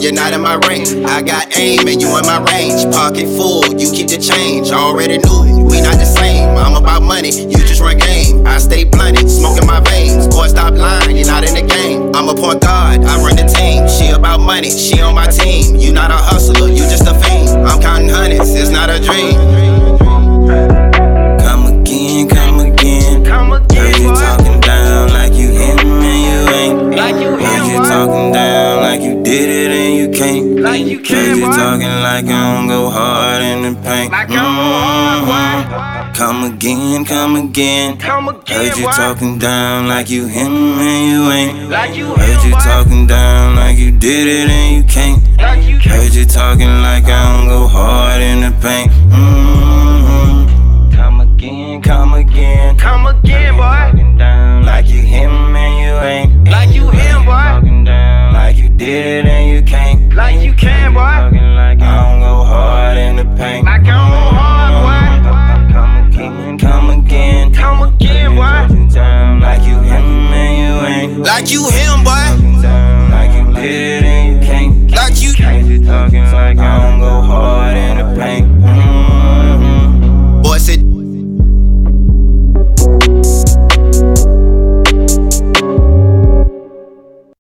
you're not in my range. I got aim and you in my range. Pocket full, you keep the change. Already knew we not the same. I'm about money, you just run game. I stay blunted, smoking my veins. Boy, stop lying, you're not in the game. I'm a point guard, I run the team. She about money, she on my team. You not a hustler, you just a fiend. I'm counting hundreds, it's not a dream. Come again, come again. Heard you talking down like you him and you ain't. Heard you talking down like you did it and you can't. Heard you talking like I don't go hard in the paint. Come again, come again. Heard you talking down like you him and you ain't. Heard you talking down like you did it and you can't. Heard you talking like I don't go hard in the paint. Come again, come again. Come again, boy. Talking down like you him and you ain't. Like you him, boy. Talking down like you did it and you can't. Like you can, boy. Talking like I don't go hard in the paint. Like I don't go hard, boy. Come again, come again. Come again, boy. Talking down like you him and you ain't. Like you him, boy. Talking down like you did it and you can't. Like you. Talking like I